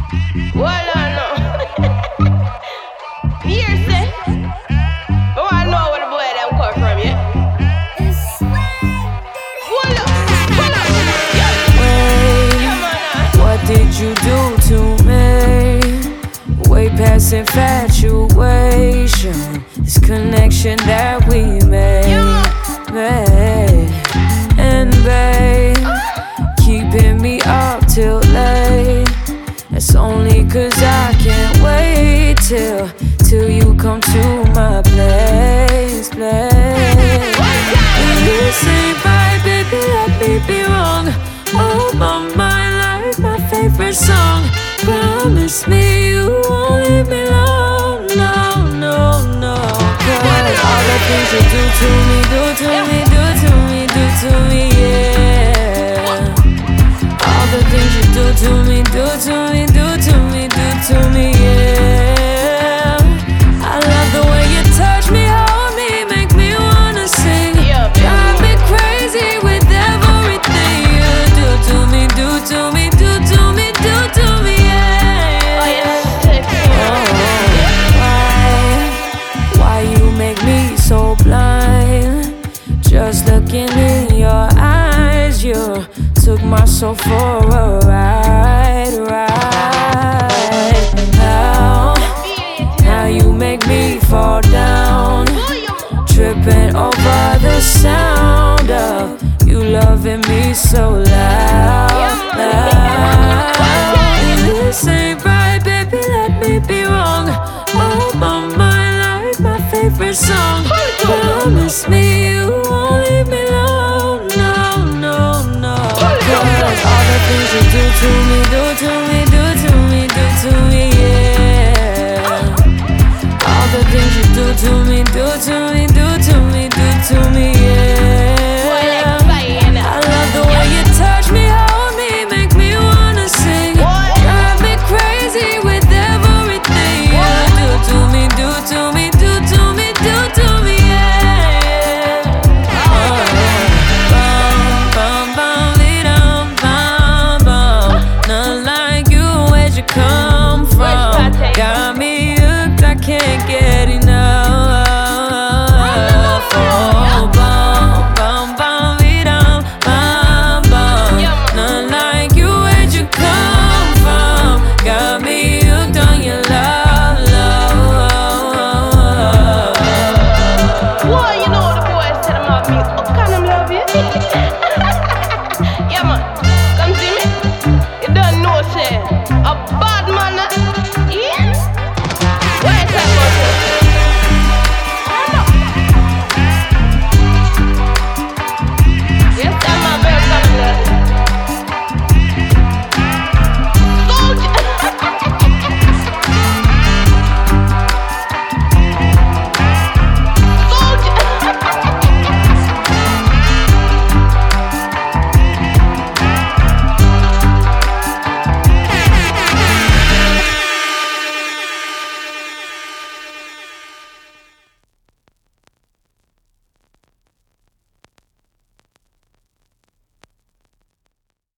Well, I know. Here, say. Oh, I know where the boy them come from, yeah? Hold up, hold up. Yeah. What did you do to me? Way past infatuation. This connection that we made. And babe, keeping me up till late. That's only cause I can't wait till you come to my place. This ain't right, baby, let me be wrong. Oh, my mind like my favorite song. Promise me you won't leave me alone. No, no, no. Cause all the things you do to me, yeah. All the things you do to me, yeah. I love the way you touch me, hold me, make me wanna sing. Drive me crazy with everything you do to me, yeah. Why you make me so blind? Just looking in your eyes, you took my soul for a ride. How you make me fall down, tripping over the sound of you loving me so loud. This ain't right, baby, let me be wrong. Oh, my mind like my favorite song. Promise me you won't leave me alone. No, no, no. Cause all the things you do to me,